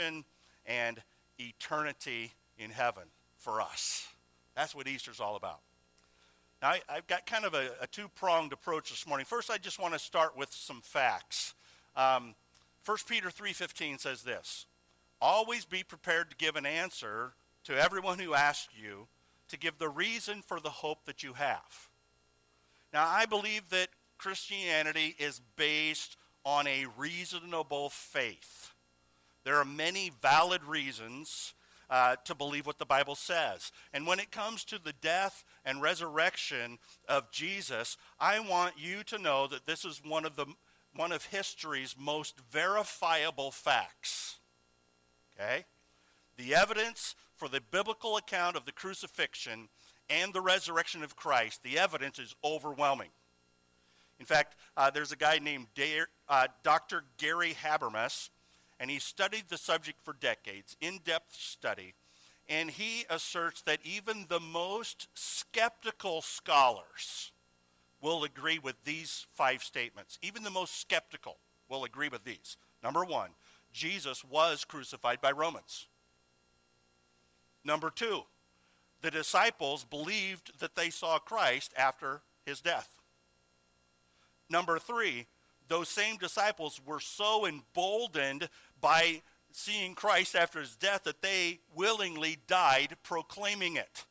and eternity in heaven for us. That's what Easter's all about. Now, I've got kind of a two-pronged approach this morning. First, I just want to start with some facts. 1 Peter 3:15 says this: always be prepared to give an answer to everyone who asks you to give the reason for the hope that you have. Now, I believe that Christianity is based on a reasonable faith. There are many valid reasons to believe what the Bible says. And when it comes to the death and resurrection of Jesus, I want you to know that this is one of history's most verifiable facts. Okay? The evidence for the biblical account of the crucifixion and the resurrection of Christ, the evidence is overwhelming. In fact, there's a guy named Dr. Gary Habermas, and he studied the subject for decades, in-depth study, and he asserts that even the most skeptical scholars will agree with these 5 statements. Even the most skeptical will agree with these. Number 1, Jesus was crucified by Romans. Number 2, the disciples believed that they saw Christ after his death. Number 3, those same disciples were so emboldened by seeing Christ after his death that they willingly died proclaiming it.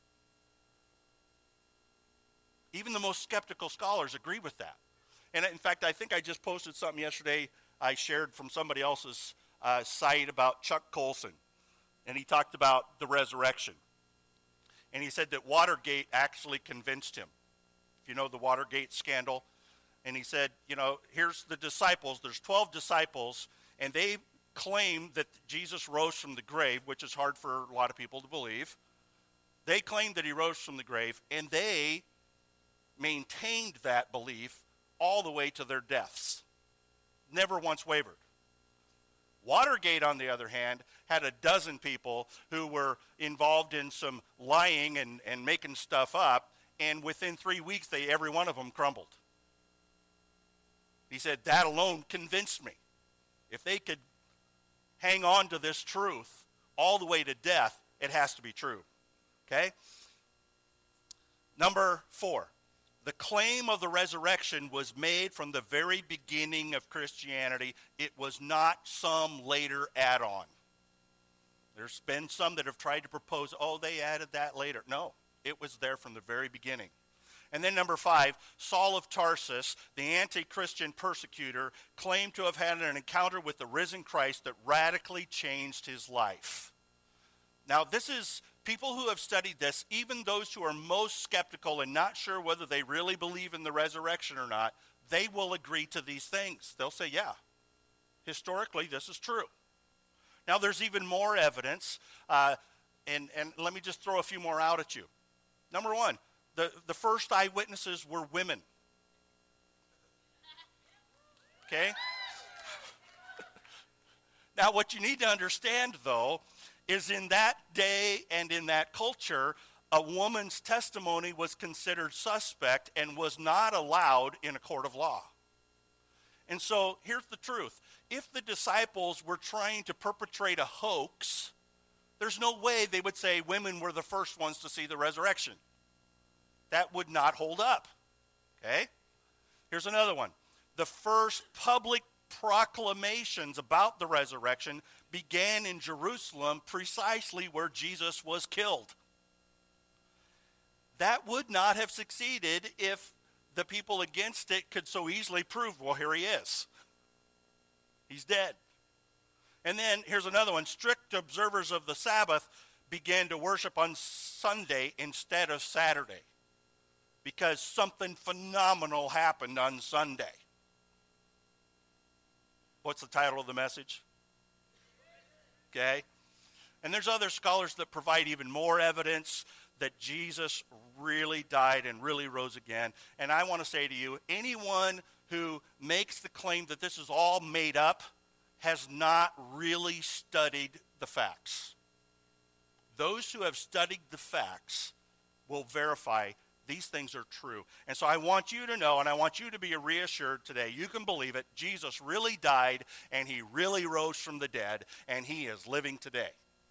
Even the most skeptical scholars agree with that. And in fact, I think I just posted something yesterday I shared from somebody else's site about Chuck Colson. And he talked about the resurrection. And he said that Watergate actually convinced him. If you know the Watergate scandal. And he said, here's the disciples. There's 12 disciples, and they claim that Jesus rose from the grave, which is hard for a lot of people to believe. They claimed that he rose from the grave, and they maintained that belief all the way to their deaths. Never once wavered. Watergate, on the other hand, had a dozen people who were involved in some lying and making stuff up, and within 3 weeks, every one of them crumbled. He said, that alone convinced me. If they could hang on to this truth all the way to death, it has to be true. Okay? Number 4, the claim of the resurrection was made from the very beginning of Christianity. It was not some later add-on. There's been some that have tried to propose, they added that later. No, it was there from the very beginning. And then number 5, Saul of Tarsus, the anti-Christian persecutor, claimed to have had an encounter with the risen Christ that radically changed his life. Now, this is people who have studied this, even those who are most skeptical and not sure whether they really believe in the resurrection or not, they will agree to these things. They'll say, yeah, historically this is true. Now, there's even more evidence, and let me just throw a few more out at you. Number 1, the first eyewitnesses were women. Okay? Now, what you need to understand, though, is in that day and in that culture, a woman's testimony was considered suspect and was not allowed in a court of law. And so, here's the truth. If the disciples were trying to perpetrate a hoax, there's no way they would say women were the first ones to see the resurrection. That would not hold up. Okay? Here's another one. The first public proclamations about the resurrection began in Jerusalem, precisely where Jesus was killed. That would not have succeeded if the people against it could so easily prove, well, here he is. He's dead. And then here's another one. Strict observers of the Sabbath began to worship on Sunday instead of Saturday, because something phenomenal happened on Sunday. What's the title of the message? Okay? And there's other scholars that provide even more evidence that Jesus really died and really rose again. And I want to say to you, anyone who makes the claim that this is all made up has not really studied the facts. Those who have studied the facts will verify These things are true. And so I want you to know, and I want you to be reassured today. You can believe it. Jesus really died, and he really rose from the dead, and he is living today.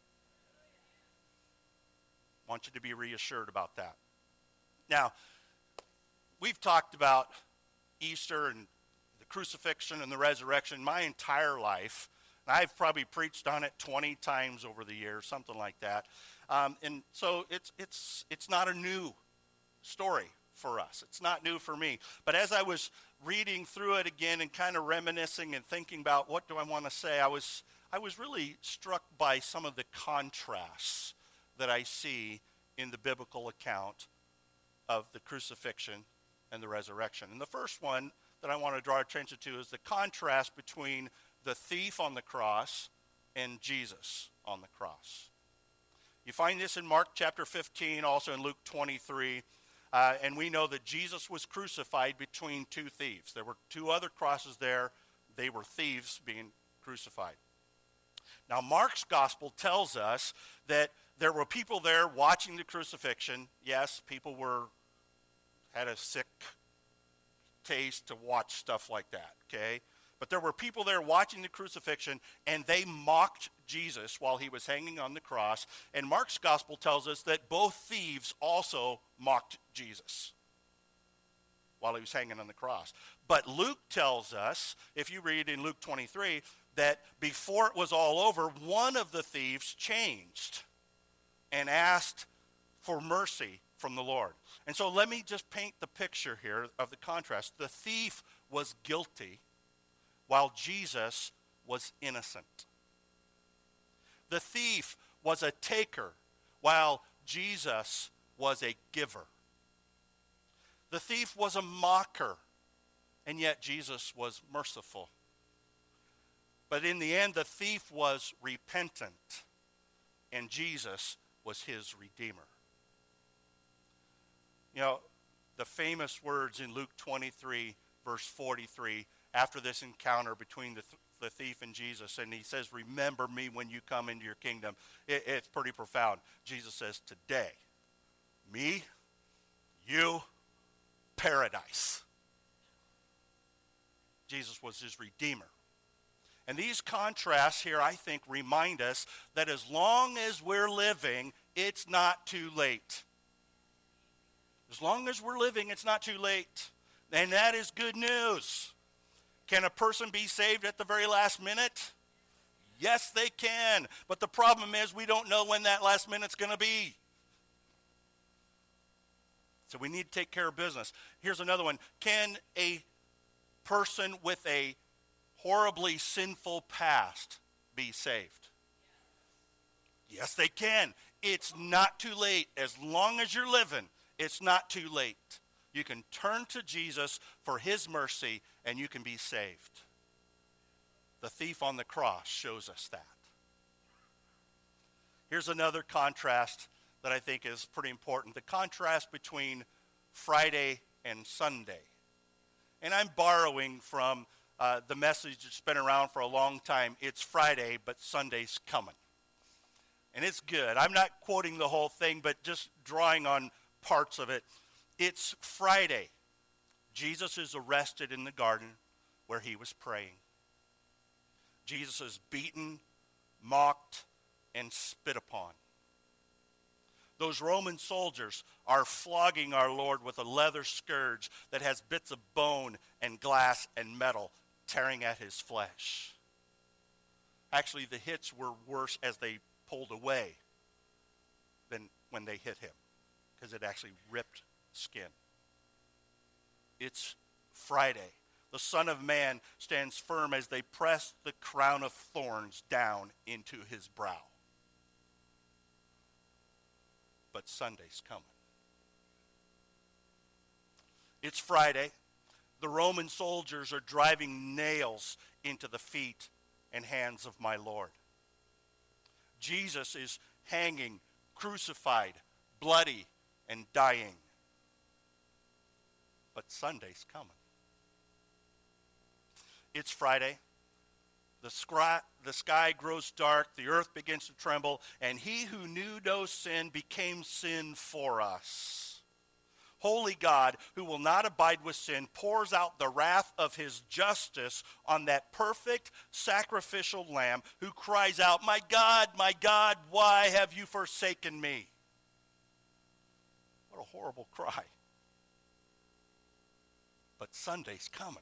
I want you to be reassured about that. Now, we've talked about Easter and the crucifixion and the resurrection my entire life. And I've probably preached on it 20 times over the years, something like that. And so it's not a new story for us. It's not new for me. But as I was reading through it again and kind of reminiscing and thinking about what do I want to say, I was really struck by some of the contrasts that I see in the biblical account of the crucifixion and the resurrection. And the first one that I want to draw attention to is the contrast between the thief on the cross and Jesus on the cross. You find this in Mark chapter 15, also in Luke 23. And we know that Jesus was crucified between two thieves. There were two other crosses there. They were thieves being crucified. Now, Mark's gospel tells us that there were people there watching the crucifixion. Yes, people had a sick taste to watch stuff like that, okay? But there were people there watching the crucifixion, and they mocked Jesus while he was hanging on the cross. And Mark's gospel tells us that both thieves also mocked Jesus while he was hanging on the cross. But Luke tells us, if you read in Luke 23, that before it was all over, one of the thieves changed and asked for mercy from the Lord. And so let me just paint the picture here of the contrast. The thief was guilty, while Jesus was innocent. The thief was a taker, while Jesus was a giver. The thief was a mocker, and yet Jesus was merciful. But in the end, the thief was repentant, and Jesus was his redeemer. You know, the famous words in Luke 23, verse 43, after this encounter between the thief and Jesus, and he says, remember me when you come into your kingdom. It's pretty profound. Jesus says, today, me, you, paradise. Jesus was his redeemer. And these contrasts here, I think, remind us that as long as we're living, it's not too late. As long as we're living, it's not too late. And that is good news. Can a person be saved at the very last minute? Yes, they can. But the problem is we don't know when that last minute's going to be. So we need to take care of business. Here's another one. Can a person with a horribly sinful past be saved? Yes, they can. It's not too late. As long as you're living, it's not too late. You can turn to Jesus for his mercy, and you can be saved. The thief on the cross shows us that. Here's another contrast that I think is pretty important. The contrast between Friday and Sunday. And I'm borrowing from the message that's been around for a long time. It's Friday, but Sunday's coming. And it's good. I'm not quoting the whole thing, but just drawing on parts of it. It's Friday. Jesus is arrested in the garden where he was praying. Jesus is beaten, mocked, and spit upon. Those Roman soldiers are flogging our Lord with a leather scourge that has bits of bone and glass and metal tearing at his flesh. Actually, the hits were worse as they pulled away than when they hit him, because it actually ripped skin. It's Friday. The Son of Man stands firm as they press the crown of thorns down into his brow. But Sunday's coming. It's Friday. The Roman soldiers are driving nails into the feet and hands of my Lord. Jesus is hanging, crucified, bloody, and dying. But Sunday's coming. It's Friday. The sky grows dark, the earth begins to tremble, and he who knew no sin became sin for us. holy God, who will not abide with sin, pours out the wrath of his justice on that perfect sacrificial lamb who cries out, my God, why have you forsaken me? What a horrible cry. But Sunday's coming.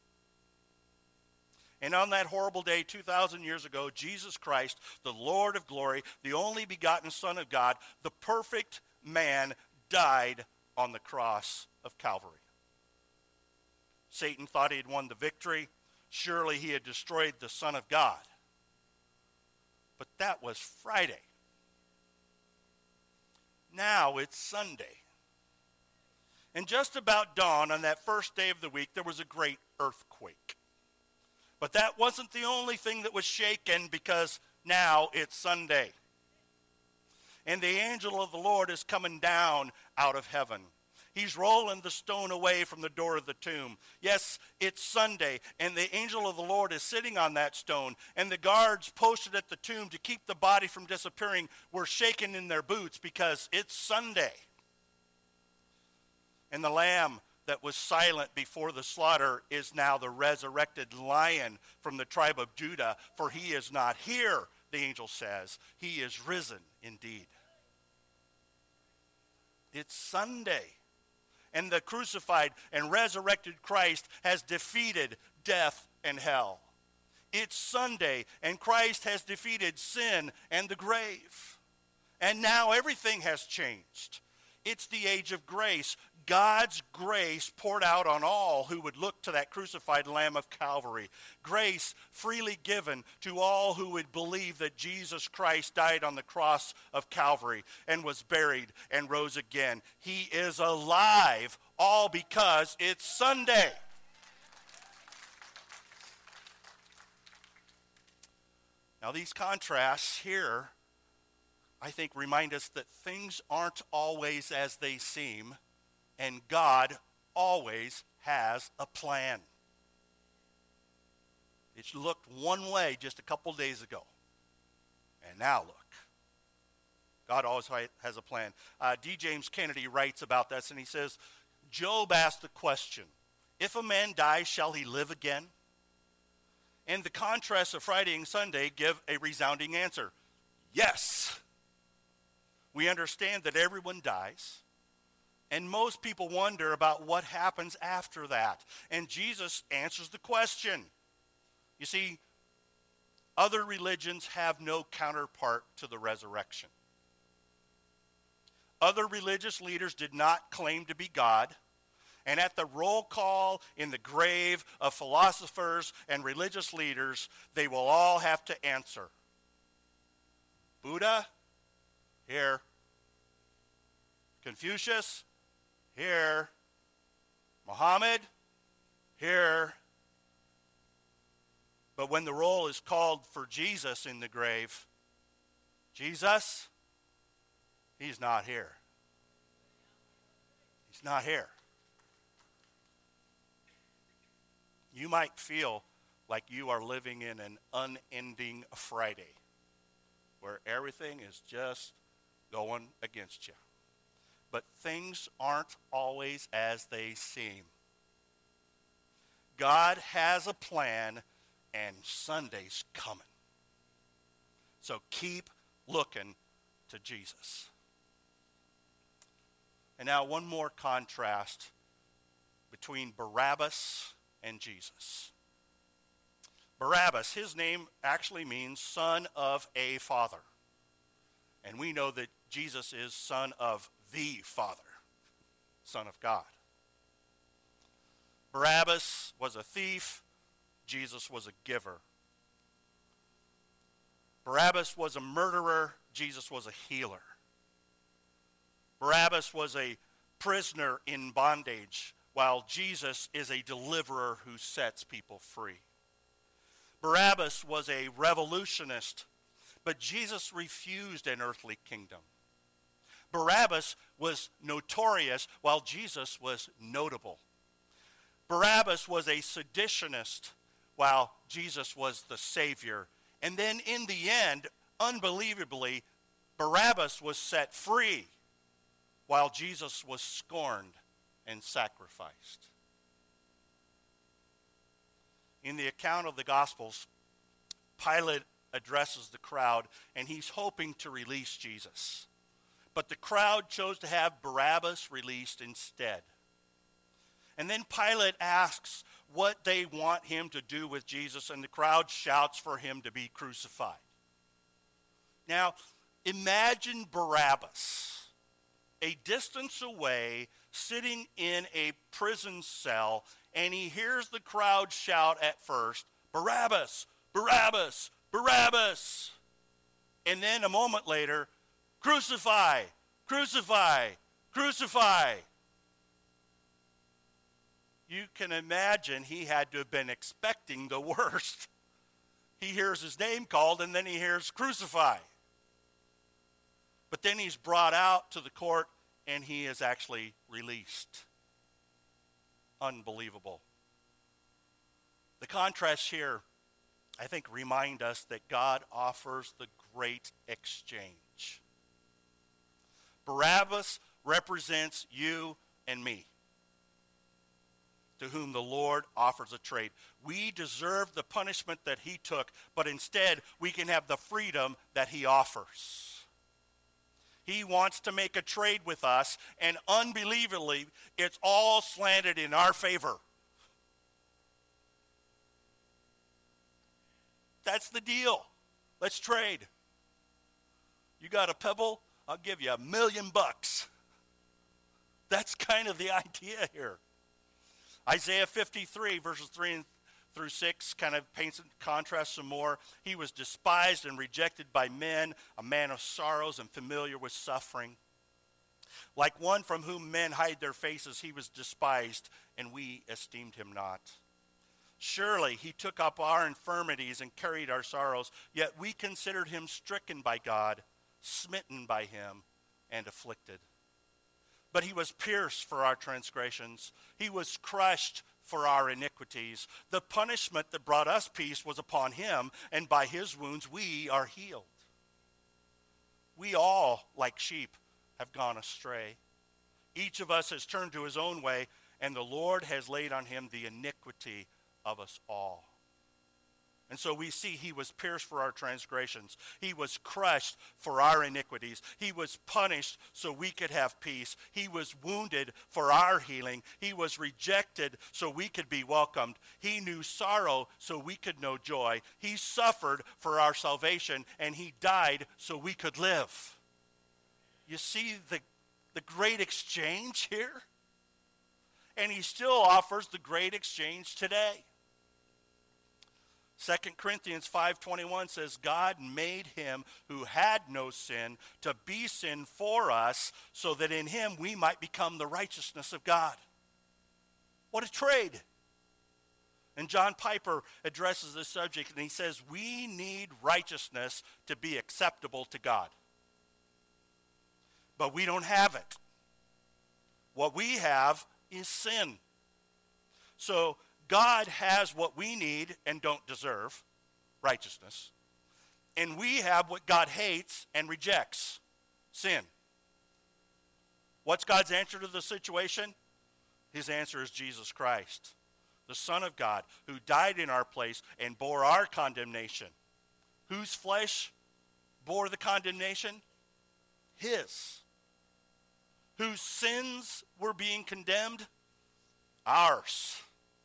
And on that horrible day 2,000 years ago, Jesus Christ, the Lord of glory, the only begotten Son of God, the perfect man, died on the cross of Calvary. Satan thought he had won the victory. Surely he had destroyed the Son of God. But that was Friday. Now it's Sunday. And just about dawn on that first day of the week, there was a great earthquake. But that wasn't the only thing that was shaken, because now it's Sunday. And the angel of the Lord is coming down out of heaven. He's rolling the stone away from the door of the tomb. Yes, it's Sunday, and the angel of the Lord is sitting on that stone, and the guards posted at the tomb to keep the body from disappearing were shaking in their boots, because it's Sunday. And the lamb that was silent before the slaughter is now the resurrected lion from the tribe of Judah, for he is not here, the angel says. He is risen indeed. It's Sunday, and the crucified and resurrected Christ has defeated death and hell. It's Sunday, and Christ has defeated sin and the grave. And now everything has changed. It's the age of grace. God's grace poured out on all who would look to that crucified Lamb of Calvary. Grace freely given to all who would believe that Jesus Christ died on the cross of Calvary and was buried and rose again. He is alive, all because it's Sunday. Now these contrasts here, I think, remind us that things aren't always as they seem, and God always has a plan. It looked one way just a couple days ago, and now look. God always has a plan. D. James Kennedy writes about this, and he says, Job asked the question, if a man dies, shall he live again? And the contrast of Friday and Sunday give a resounding answer. Yes. We understand that everyone dies. And most people wonder about what happens after that. And Jesus answers the question. You see, other religions have no counterpart to the resurrection. Other religious leaders did not claim to be God. And at the roll call in the grave of philosophers and religious leaders, they will all have to answer. Buddha? Here. Confucius? Here. Muhammad? Here. But when the roll is called for Jesus in the grave, Jesus, he's not here. He's not here. You might feel like you are living in an unending Friday where everything is just going against you. But things aren't always as they seem. God has a plan, and Sunday's coming. So keep looking to Jesus. And now one more contrast between Barabbas and Jesus. Barabbas, his name actually means son of a father. And we know that Jesus is son of the Father, Son of God. Barabbas was a thief. Jesus was a giver. Barabbas was a murderer. Jesus was a healer. Barabbas was a prisoner in bondage, while Jesus is a deliverer who sets people free. Barabbas was a revolutionist, but Jesus refused an earthly kingdom. Barabbas was notorious, while Jesus was notable. Barabbas was a seditionist, while Jesus was the Savior. And then in the end, unbelievably, Barabbas was set free, while Jesus was scorned and sacrificed. In the account of the Gospels, Pilate addresses the crowd, and he's hoping to release Jesus. But the crowd chose to have Barabbas released instead. And then Pilate asks what they want him to do with Jesus, and the crowd shouts for him to be crucified. Now, imagine Barabbas, a distance away, sitting in a prison cell, and he hears the crowd shout at first, "Barabbas, Barabbas, Barabbas!" And then a moment later, "Crucify, crucify, crucify!" You can imagine he had to have been expecting the worst. He hears his name called, and then he hears "crucify." But then he's brought out to the court, and he is actually released. Unbelievable. The contrasts here, I think, remind us that God offers the great exchange. Barabbas represents you and me, to whom the Lord offers a trade. We deserve the punishment that he took, but instead we can have the freedom that he offers. He wants to make a trade with us, and unbelievably, it's all slanted in our favor. That's the deal. Let's trade. You got a pebble? I'll give you $1,000,000. That's kind of the idea here. Isaiah 53, verses 3 through 6, kind of paints and contrasts some more. He was despised and rejected by men, a man of sorrows and familiar with suffering. Like one from whom men hide their faces, he was despised, and we esteemed him not. Surely he took up our infirmities and carried our sorrows, yet we considered him stricken by God, smitten by him, and afflicted. But he was pierced for our transgressions. He was crushed for our iniquities. The punishment that brought us peace was upon him, and by his wounds we are healed. We all, like sheep, have gone astray. Each of us has turned to his own way, and the Lord has laid on him the iniquity of us all. And so we see he was pierced for our transgressions. He was crushed for our iniquities. He was punished so we could have peace. He was wounded for our healing. He was rejected so we could be welcomed. He knew sorrow so we could know joy. He suffered for our salvation, and he died so we could live. You see the great exchange here? And he still offers the great exchange today. 2 Corinthians 5:21 says, God made him who had no sin to be sin for us, so that in him we might become the righteousness of God. What a trade. And John Piper addresses this subject, and he says, we need righteousness to be acceptable to God. But we don't have it. What we have is sin. So God has what we need and don't deserve, righteousness. And we have what God hates and rejects, sin. What's God's answer to the situation? His answer is Jesus Christ, the Son of God, who died in our place and bore our condemnation. Whose flesh bore the condemnation? His. Whose sins were being condemned? Ours.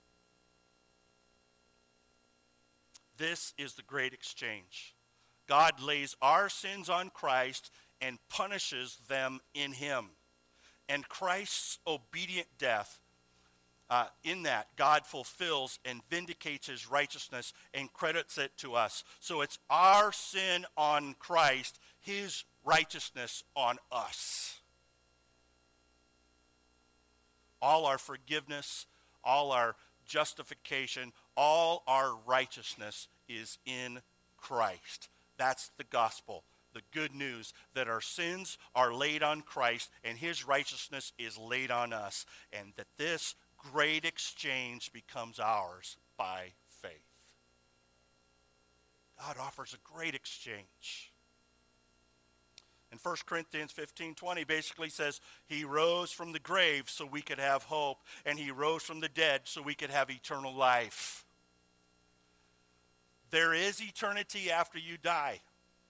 This is the great exchange. God lays our sins on Christ and punishes them in him. And Christ's obedient death, in that, God fulfills and vindicates his righteousness and credits it to us. So it's our sin on Christ, his righteousness on us. All our forgiveness, all our justification, all our righteousness is in Christ. That's the gospel, the good news that our sins are laid on Christ and his righteousness is laid on us, and that this great exchange becomes ours by faith. God offers a great exchange. And 1 Corinthians 15:20 basically says he rose from the grave so we could have hope, and he rose from the dead so we could have eternal life. There is eternity after you die.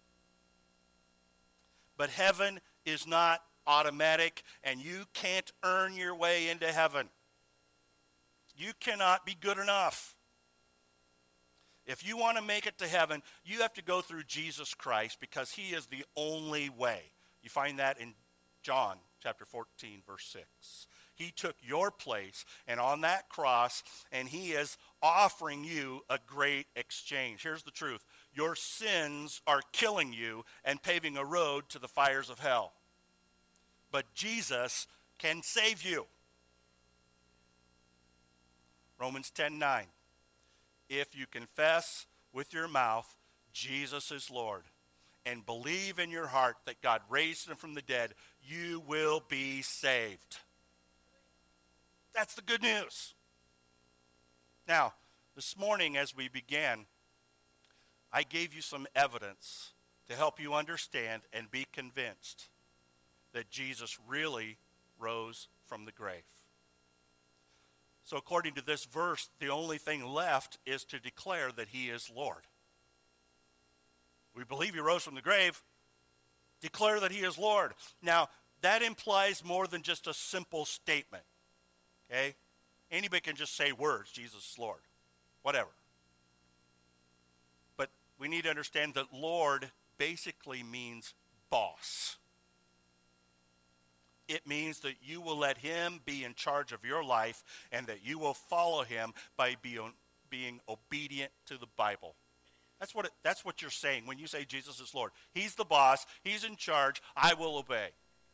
But heaven is not automatic, and you can't earn your way into heaven. You cannot be good enough. If you want to make it to heaven, you have to go through Jesus Christ because he is the only way. You find that in John chapter 14, verse 6. He took your place and on that cross, and he is offering you a great exchange. Here's the truth. Your sins are killing you and paving a road to the fires of hell. But Jesus can save you. Romans 10:9. If you confess with your mouth Jesus is Lord and believe in your heart that God raised him from the dead, you will be saved. That's the good news. Now, this morning as we began, I gave you some evidence to help you understand and be convinced that Jesus really rose from the grave. So according to this verse, the only thing left is to declare that he is Lord. We believe he rose from the grave. Declare that he is Lord. Now, that implies more than just a simple statement. Okay? Anybody can just say words, Jesus is Lord. Whatever. But we need to understand that Lord basically means boss. It means that you will let him be in charge of your life and that you will follow him by being obedient to the Bible. That's what you're saying when you say Jesus is Lord. He's the boss. He's in charge. I will obey.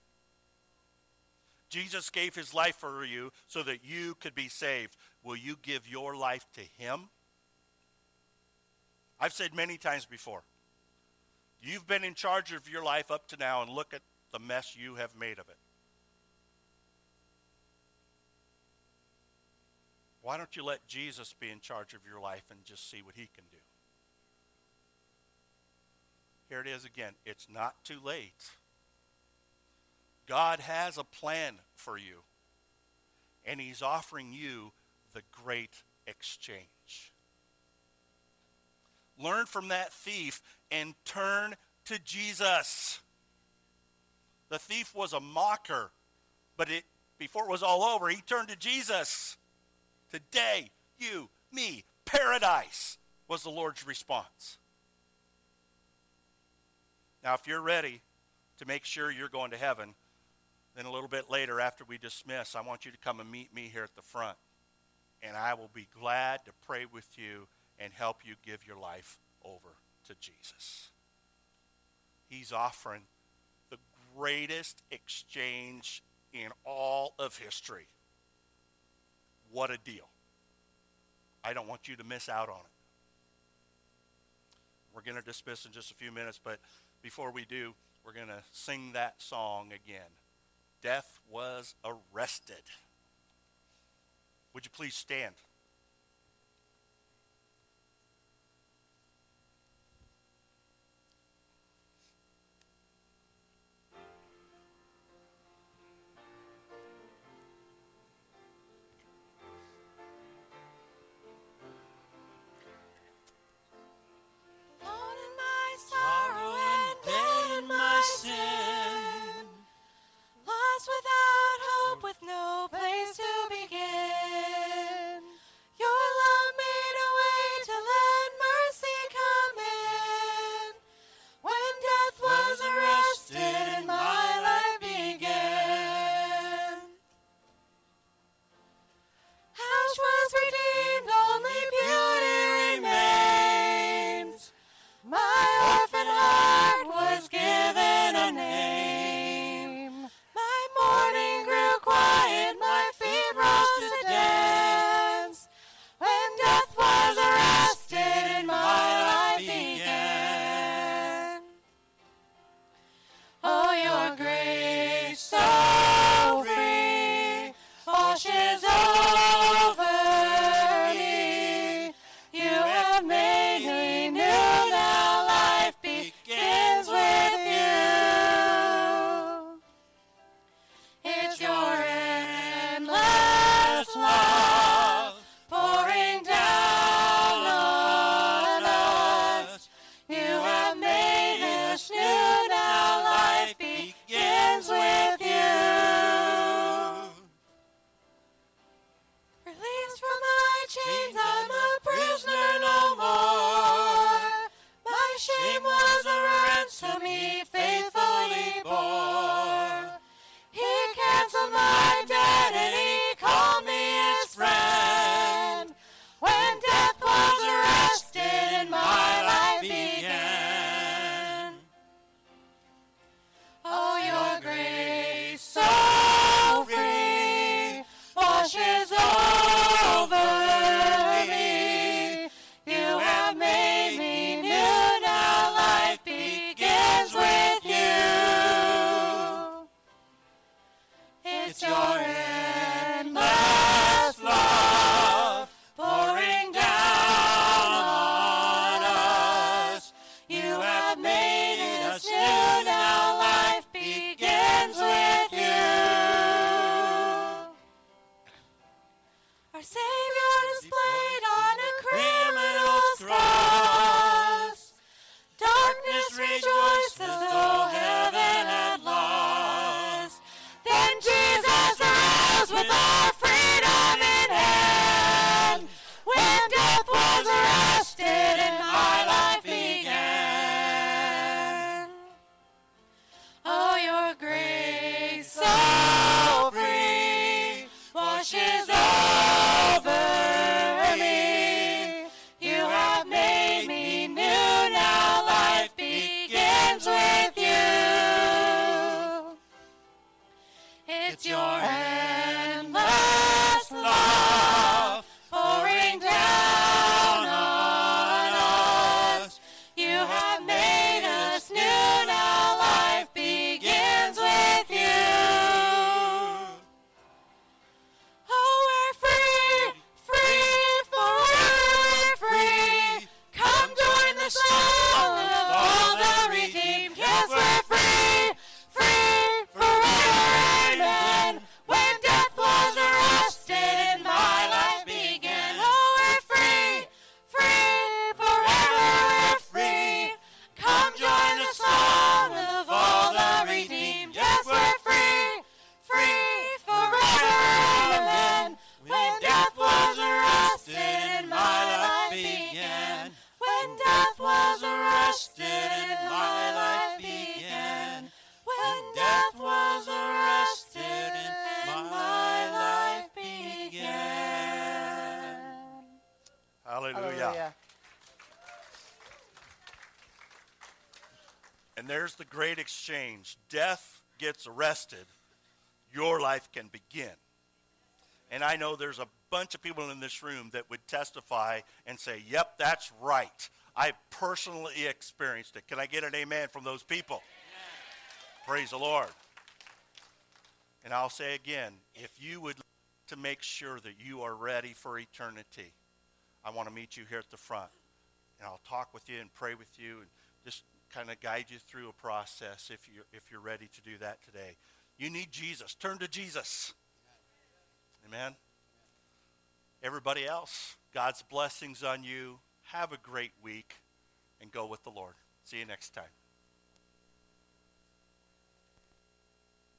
Jesus gave his life for you so that you could be saved. Will you give your life to him? I've said many times before, you've been in charge of your life up to now, and look at the mess you have made of it. Why don't you let Jesus be in charge of your life and just see what he can do? Here it is again. It's not too late. God has a plan for you, and he's offering you the great exchange. Learn from that thief and turn to Jesus. The thief was a mocker, but before it was all over, he turned to Jesus. Today, you, me, paradise was the Lord's response. Now, if you're ready to make sure you're going to heaven, then a little bit later after we dismiss, I want you to come and meet me here at the front. And I will be glad to pray with you and help you give your life over to Jesus. He's offering the greatest exchange in all of history. What a deal. I don't want you to miss out on it. We're going to dismiss in just a few minutes, but before we do, we're going to sing that song again. Death was arrested. Would you please stand? Lost without hope, with no place to begin. and there's the great exchange. Death gets arrested, your life can begin. And I know there's a bunch of people in this room that would testify and say, yep, that's right. I've personally experienced it. Can I get an amen from those people? Amen. Praise the Lord. And I'll say again, if you would like to make sure that you are ready for eternity, I want to meet you here at the front. And I'll talk with you and pray with you and just kind of guide you through a process if you're ready to do that today. You need Jesus. Turn to Jesus. Amen. Everybody else, God's blessings on you. Have a great week and go with the Lord. See you next time.